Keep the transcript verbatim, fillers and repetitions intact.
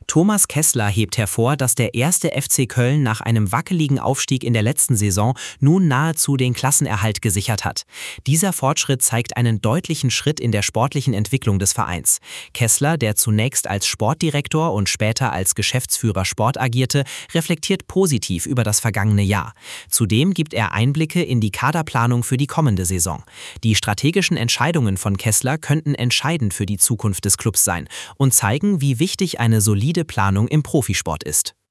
Thomas Kessler hebt hervor, dass der erste F C Köln nach einem wackeligen Aufstieg in der letzten Saison nun nahezu den Klassenerhalt gesichert hat. Dieser Fortschritt zeigt einen deutlichen Schritt in der sportlichen Entwicklung des Vereins. Kessler, der zunächst als Sportdirektor und später als Geschäftsführer Sport agierte, reflektiert positiv über das vergangene Jahr. Zudem gibt er Einblicke in die Kaderplanung für die kommende Saison. Die strategischen Entscheidungen von Kessler könnten entscheidend für die Zukunft des Clubs sein und zeigen, wie wichtig eine solide Planung im Profisport ist.